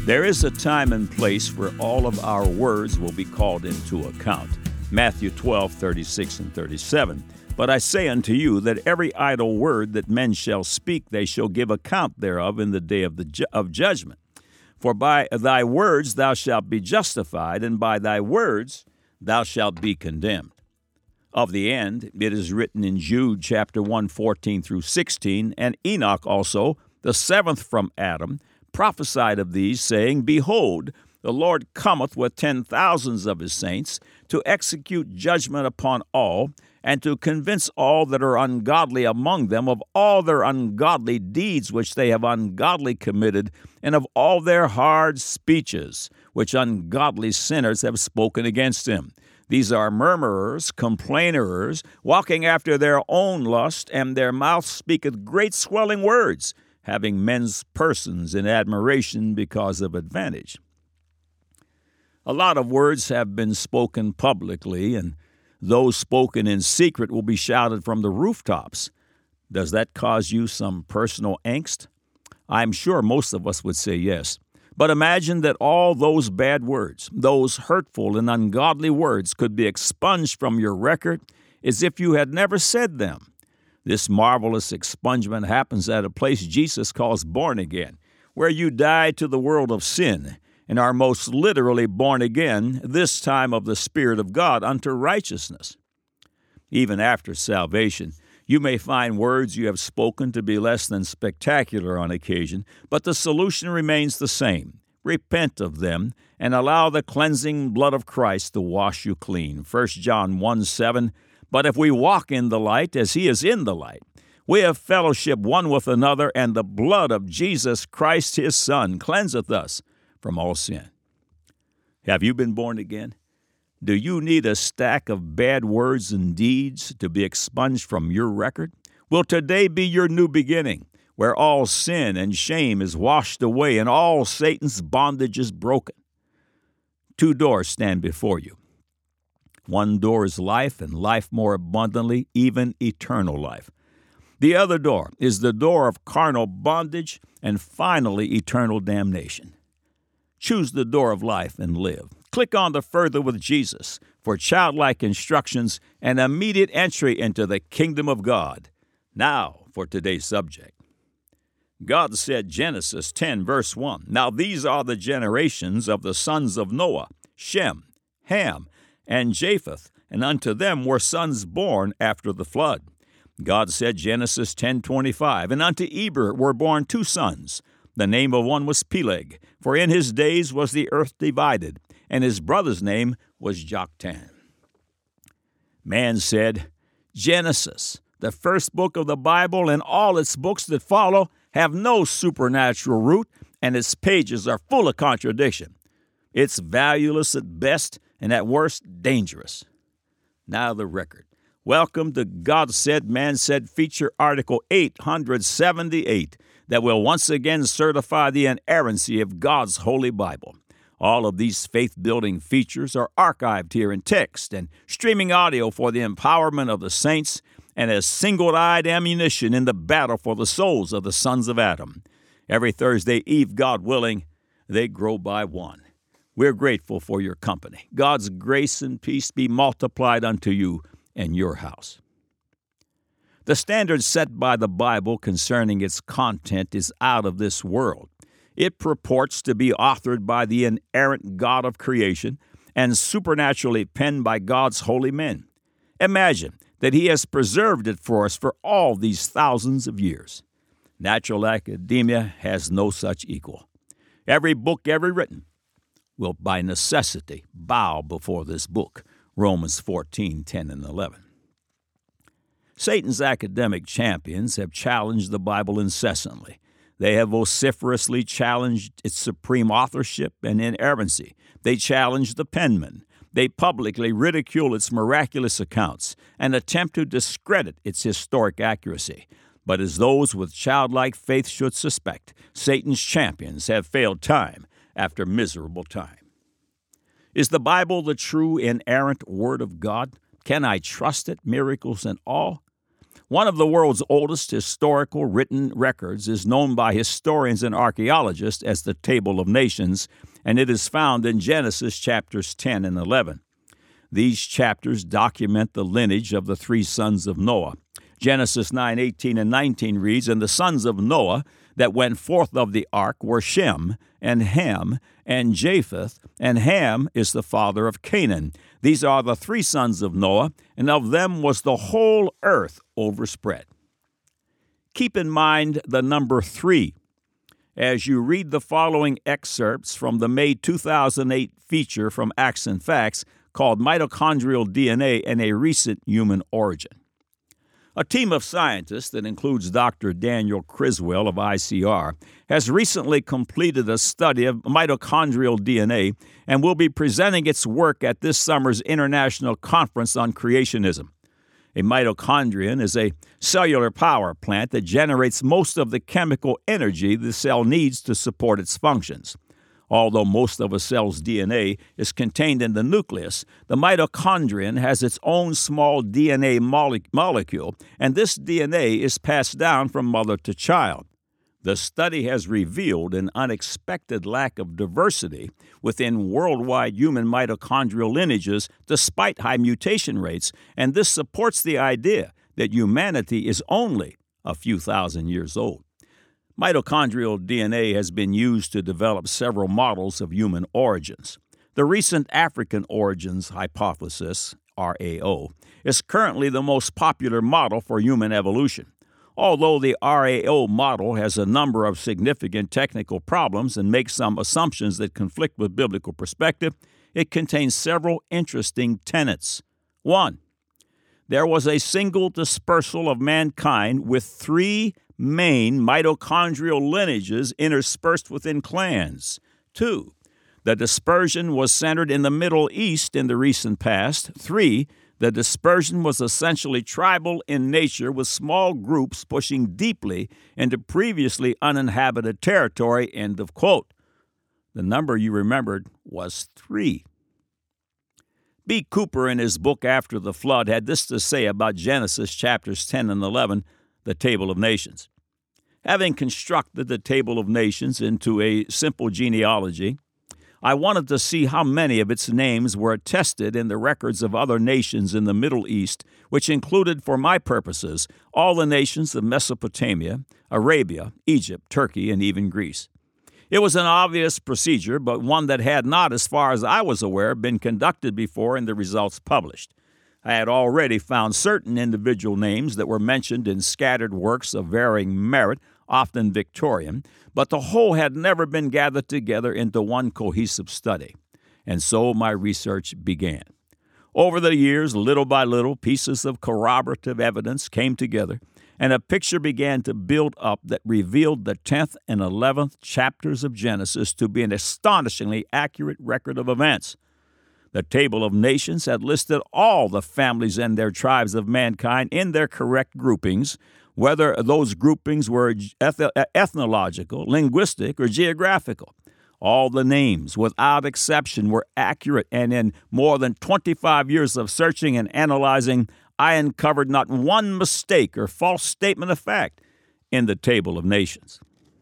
There is a time and place where all of our words will be called into account. Matthew 12:36 and 37. But I say unto you that every idle word that men shall speak, they shall give account thereof in the day of judgment. For by thy words thou shalt be justified, and by thy words thou shalt be condemned. Of the end, it is written in Jude chapter 1, 14 through 16, and Enoch also, the seventh from Adam, prophesied of these, saying, Behold, the Lord cometh with 10,000s of his saints, to execute judgment upon all, and to convince all that are ungodly among them of all their ungodly deeds which they have ungodly committed, and of all their hard speeches which ungodly sinners have spoken against him. These are murmurers, complainers, walking after their own lust, and their mouth speaketh great swelling words, having men's persons in admiration because of advantage. A lot of words have been spoken publicly, and those spoken in secret will be shouted from the rooftops. Does that cause you some personal angst? I'm sure most of us would say yes. But imagine that all those bad words, those hurtful and ungodly words, could be expunged from your record as if you had never said them. This marvelous expungement happens at a place Jesus calls born again, where you die to the world of sin and are most literally born again, this time of the Spirit of God, unto righteousness. Even after salvation, you may find words you have spoken to be less than spectacular on occasion, but the solution remains the same. Repent of them and allow the cleansing blood of Christ to wash you clean. 1 John 1:7. But if we walk in the light as he is in the light, we have fellowship one with another, and the blood of Jesus Christ his Son cleanseth us from all sin. Have you been born again? Do you need a stack of bad words and deeds to be expunged from your record? Will today be your new beginning, where all sin and shame is washed away and all Satan's bondage is broken? Two doors stand before you. One door is life, and life more abundantly, even eternal life. The other door is the door of carnal bondage and finally eternal damnation. Choose the door of life and live. Click on the Further with Jesus for childlike instructions and immediate entry into the kingdom of God. Now for today's subject. God said, Genesis 10, verse 1, Now these are the generations of the sons of Noah, Shem, Ham, and Japheth, and unto them were sons born after the flood. God said, Genesis 10:25, And unto Eber were born two sons. The name of one was Peleg, for in his days was the earth divided, and his brother's name was Joktan. Man said, Genesis, the first book of the Bible, and all its books that follow have no supernatural root, and its pages are full of contradiction. It's valueless at best, and at worst, dangerous. Now the record. Welcome to God Said, Man Said feature article 878 that will once again certify the inerrancy of God's Holy Bible. All of these faith-building features are archived here in text and streaming audio for the empowerment of the saints and as single-eyed ammunition in the battle for the souls of the sons of Adam. Every Thursday Eve, God willing, they grow by one. We're grateful for your company. God's grace and peace be multiplied unto you and your house. The standard set by the Bible concerning its content is out of this world. It purports to be authored by the inerrant God of creation and supernaturally penned by God's holy men. Imagine that he has preserved it for us for all these thousands of years. Natural academia has no such equal. Every book ever written will by necessity bow before this book, Romans 14:10 and 11. Satan's academic champions have challenged the Bible incessantly. They have vociferously challenged its supreme authorship and inerrancy. They challenge the penman. They publicly ridicule its miraculous accounts and attempt to discredit its historic accuracy. But as those with childlike faith should suspect, Satan's champions have failed time after miserable time. Is the Bible the true inerrant Word of God? Can I trust it, miracles and all? One of the world's oldest historical written records is known by historians and archaeologists as the Table of Nations, and it is found in Genesis chapters 10 and 11. These chapters document the lineage of the three sons of Noah. Genesis 9:18 and 19 reads, "And the sons of Noah that went forth of the ark were Shem, and Ham, and Japheth, and Ham is the father of Canaan. These are the three sons of Noah, and of them was the whole earth overspread." Keep in mind the number 3 as you read the following excerpts from the May 2008 feature from Acts and Facts called Mitochondrial DNA and a Recent Human Origin. A team of scientists that includes Dr. Daniel Criswell of ICR has recently completed a study of mitochondrial DNA and will be presenting its work at this summer's International Conference on Creationism. A mitochondrion is a cellular power plant that generates most of the chemical energy the cell needs to support its functions. Although most of a cell's DNA is contained in the nucleus, the mitochondrion has its own small DNA molecule, and this DNA is passed down from mother to child. The study has revealed an unexpected lack of diversity within worldwide human mitochondrial lineages despite high mutation rates, and this supports the idea that humanity is only a few thousand years old. Mitochondrial DNA has been used to develop several models of human origins. The recent African origins hypothesis, RAO, is currently the most popular model for human evolution. Although the RAO model has a number of significant technical problems and makes some assumptions that conflict with biblical perspective, it contains several interesting tenets. 1. There was a single dispersal of mankind with 3 main mitochondrial lineages interspersed within clans. 2. The dispersion was centered in the Middle East in the recent past. 3. The dispersion was essentially tribal in nature, with small groups pushing deeply into previously uninhabited territory. End of quote. The number you remembered was 3. B. Cooper, in his book After the Flood, had this to say about Genesis chapters 10 and 11, the Table of Nations. Having constructed the Table of Nations into a simple genealogy, I wanted to see how many of its names were attested in the records of other nations in the Middle East, which included, for my purposes, all the nations of Mesopotamia, Arabia, Egypt, Turkey, and even Greece. It was an obvious procedure, but one that had not, as far as I was aware, been conducted before in the results published. I had already found certain individual names that were mentioned in scattered works of varying merit, often Victorian, but the whole had never been gathered together into one cohesive study. And so my research began. Over the years, little by little, pieces of corroborative evidence came together, and a picture began to build up that revealed the 10th and 11th chapters of Genesis to be an astonishingly accurate record of events. The Table of Nations had listed all the families and their tribes of mankind in their correct groupings, whether those groupings were ethnological, linguistic, or geographical. All the names, without exception, were accurate, and in more than 25 years of searching and analyzing, I uncovered not one mistake or false statement of fact in the Table of Nations.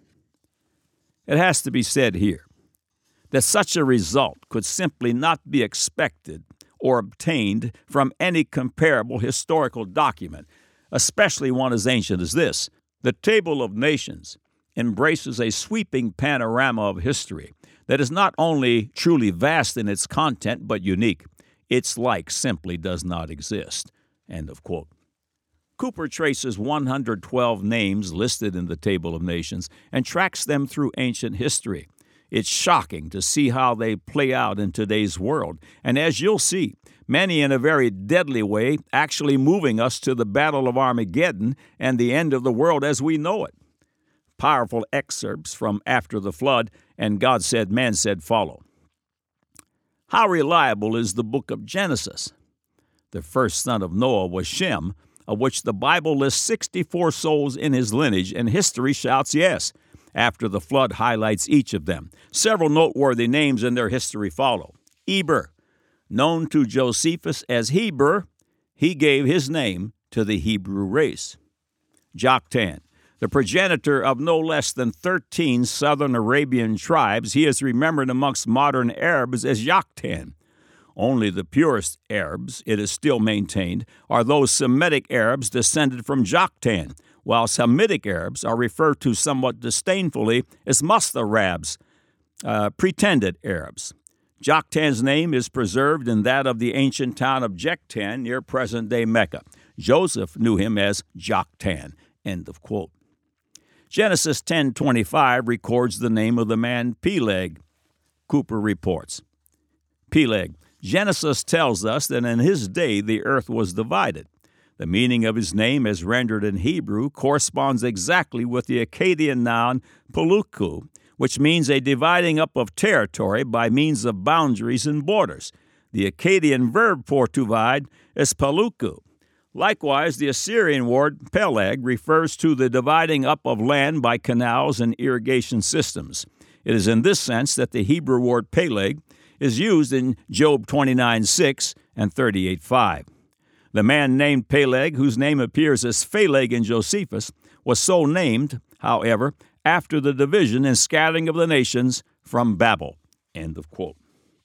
It has to be said here that such a result could simply not be expected or obtained from any comparable historical document, especially one as ancient as this. The Table of Nations embraces a sweeping panorama of history that is not only truly vast in its content, but unique. Its like simply does not exist. End of quote. Cooper traces 112 names listed in the Table of Nations and tracks them through ancient history. It's shocking to see how they play out in today's world, and as you'll see, many in a very deadly way, actually moving us to the Battle of Armageddon and the end of the world as we know it. Powerful excerpts from After the Flood and God Said, Man Said follow. How reliable is the book of Genesis? The first son of Noah was Shem, of which the Bible lists 64 souls in his lineage, and history shouts yes. After the Flood highlights each of them. Several noteworthy names in their history follow. Eber, known to Josephus as Heber, he gave his name to the Hebrew race. Joktan, the progenitor of no less than 13 southern Arabian tribes, he is remembered amongst modern Arabs as Joktan. Only the purest Arabs, it is still maintained, are those Semitic Arabs descended from Joktan, while Hamitic Arabs are referred to somewhat disdainfully as Mustarabs, pretended Arabs. Joktan's name is preserved in that of the ancient town of Jektan near present-day Mecca. Joseph knew him as Joktan. End of quote. Genesis 10:25 records the name of the man Peleg. Cooper reports, Peleg, Genesis tells us that in his day the earth was divided. The meaning of his name as rendered in Hebrew corresponds exactly with the Akkadian noun Paluku, which means a dividing up of territory by means of boundaries and borders. The Akkadian verb for to divide is Paluku. Likewise, the Assyrian word Peleg refers to the dividing up of land by canals and irrigation systems. It is in this sense that the Hebrew word Peleg is used in Job 29:6 and 38:5. The man named Peleg, whose name appears as Phaleg in Josephus, was so named, however, after the division and scattering of the nations from Babel. End of quote.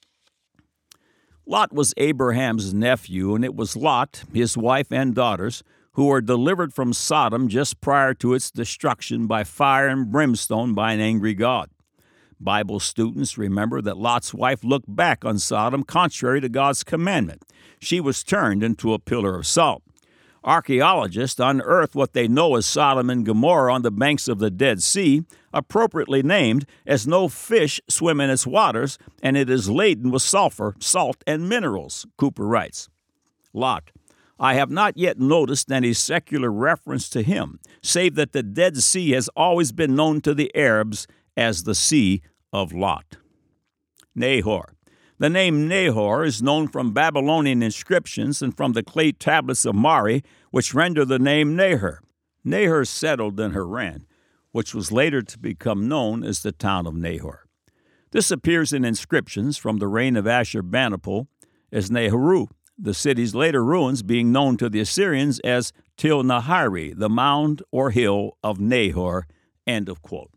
Lot was Abraham's nephew, and it was Lot, his wife and daughters, who were delivered from Sodom just prior to its destruction by fire and brimstone by an angry God. Bible students remember that Lot's wife looked back on Sodom contrary to God's commandment. She was turned into a pillar of salt. Archaeologists unearthed what they know as Sodom and Gomorrah on the banks of the Dead Sea, appropriately named, as no fish swim in its waters, and it is laden with sulfur, salt, and minerals, Cooper writes. Lot, I have not yet noticed any secular reference to him, save that the Dead Sea has always been known to the Arabs as the Sea of Lot. Nahor. The name Nahor is known from Babylonian inscriptions and from the clay tablets of Mari, which render the name Nahor. Nahor settled in Haran, which was later to become known as the town of Nahor. This appears in inscriptions from the reign of Ashurbanipal as Naharu, the city's later ruins being known to the Assyrians as Til-Nahari, the mound or hill of Nahor. End of quote.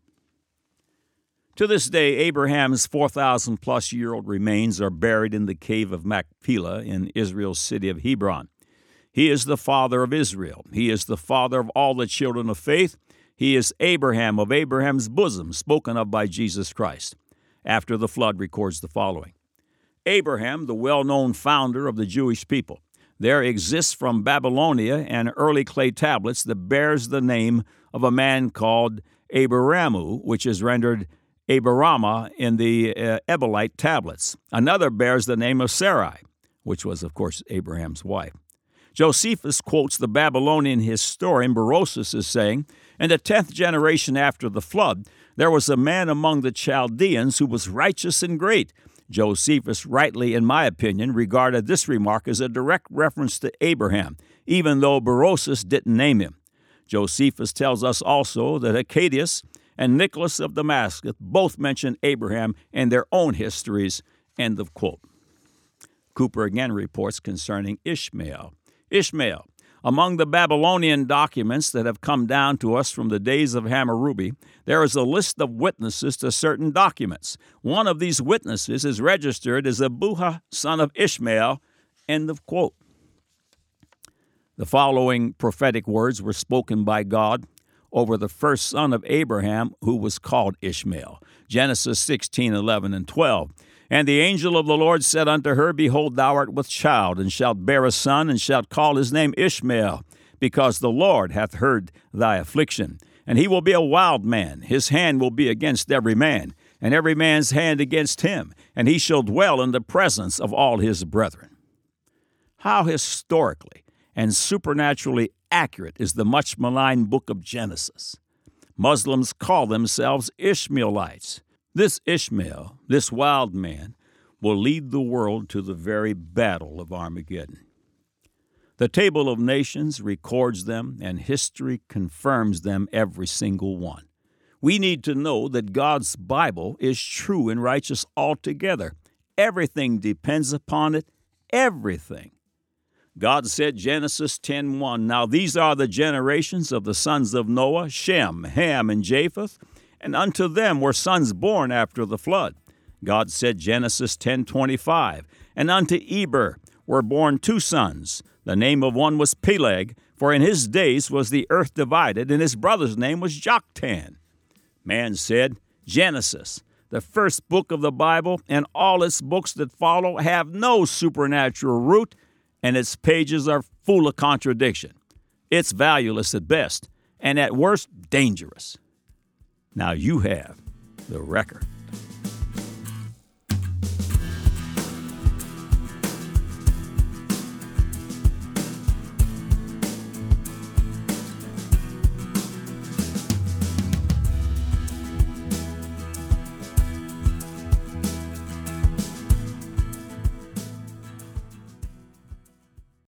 To this day, Abraham's 4,000-plus-year-old remains are buried in the cave of Machpelah in Israel's city of Hebron. He is the father of Israel. He is the father of all the children of faith. He is Abraham of Abraham's bosom, spoken of by Jesus Christ. After the flood records the following. Abraham, the well-known founder of the Jewish people. There exists from Babylonia an early clay tablets that bears the name of a man called Abraham, which is rendered Abrahama in the Ebelite tablets. Another bears the name of Sarai, which was, of course, Abraham's wife. Josephus quotes the Babylonian historian Berosus as saying, in the 10th generation after the flood, there was a man among the Chaldeans who was righteous and great. Josephus rightly, in my opinion, regarded this remark as a direct reference to Abraham, even though Berosus didn't name him. Josephus tells us also that Arcadius and Nicholas of Damascus both mention Abraham in their own histories. End of quote. Cooper again reports concerning Ishmael. Ishmael, among the Babylonian documents that have come down to us from the days of Hammurabi, there is a list of witnesses to certain documents. One of these witnesses is registered as Abuha, son of Ishmael. End of quote. The following prophetic words were spoken by God over the first son of Abraham, who was called Ishmael. Genesis 16:11 and 12. And the angel of the Lord said unto her, Behold, thou art with child, and shalt bear a son, and shalt call his name Ishmael, because the Lord hath heard thy affliction. And he will be a wild man. His hand will be against every man, and every man's hand against him. And he shall dwell in the presence of all his brethren. How historically and supernaturally accurate is the much maligned book of Genesis. Muslims call themselves Ishmaelites. This Ishmael, this wild man, will lead the world to the very battle of Armageddon. The Table of Nations records them, and history confirms them, every single one. We need to know that God's Bible is true and righteous altogether. Everything depends upon it, everything. God said, Genesis 10:1, "Now these are the generations of the sons of Noah, Shem, Ham, and Japheth, and unto them were sons born after the flood." God said, Genesis 10:25, "And unto Eber were born two sons. The name of one was Peleg, for in his days was the earth divided, and his brother's name was Joktan." Man said, Genesis, the first book of the Bible, and all its books that follow have no supernatural root, and its pages are full of contradiction. It's valueless at best, and at worst, dangerous. Now you have the record.